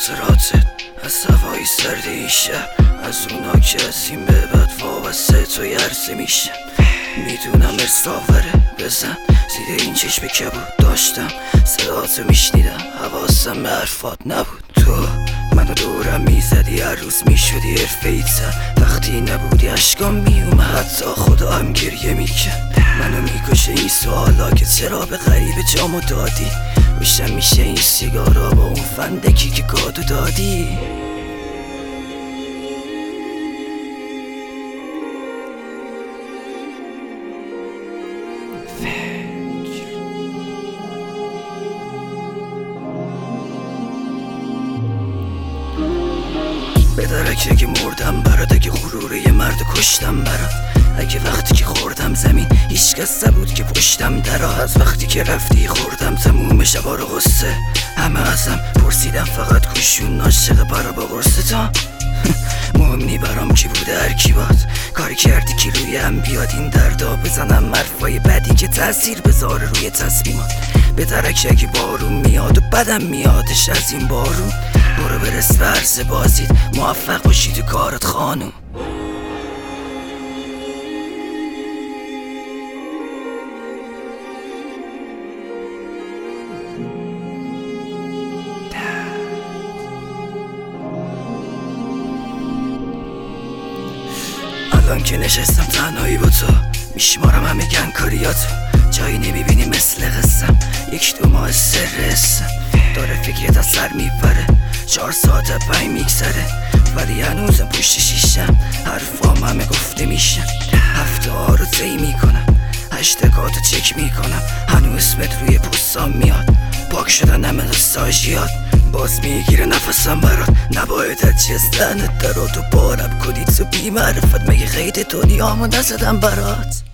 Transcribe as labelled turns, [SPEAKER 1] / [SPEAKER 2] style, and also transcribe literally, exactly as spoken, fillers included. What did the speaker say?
[SPEAKER 1] خاطراتت از هوای سرد این شب، از اونا که از این به بعد وابسته تو یرزه میشه. میدونم ارساوره بزن زیر این چشم کبود داشتم، صداتو میشنیدم حواسم به حرفات نبود. تو منو دورم میزدی، هر روز میشدی حرفه‌ای‌تر، وقتی نبودی اشکام میومد، حتی خدا هم گریه میکرد. منو میکشه این سوالا که چرا به غریب جامو دادی، روشن میشه این سیگارا با اون فندکی که کادو دادی. به درک اگه مردم برات، اگه غرور یه مرد کشتم برات، اگه وقتی که خوردم زمین هیچ کس نبود که پشتم درا، از وقتی که رفتی خوردم تموم شبا رو غصه، همه ازم پرسیدم فقط کشون عاشق برا با قرصتا. مهم نی برام کی بوده هر کی باد، کاری کردی که روی هم بیاد این دردا، بزنم حرفای بدی که تاثیر بذاره روی تصمیمات. به درک اگه بارون میاد و بدم میادش از این بارون، برو برس به عرض بازید، موفق باشی تو کارت خانوم. الان که نشستم تنهایی با تو، میشمارم همه گنگکاریاتو، جایی نمیبینی مثل قصم، یک دو ماه سر حسم داره فکرت از سر میپره، چهار ساعت پنج میگذره ولی هنوزم پشت شیشم، حرفام همه گفته میشن، هفته ها رو طی میکنم، هشتگاتو چک میکنم، هنوز اسمت روی پستام میاد، پاک شدن همه نوستالژیات، باز میگیره نفسم برات، نباید هرچی از دهنت درات و بارم کنی تو بی معرفت، مگه قید دنیامو نزدم برات.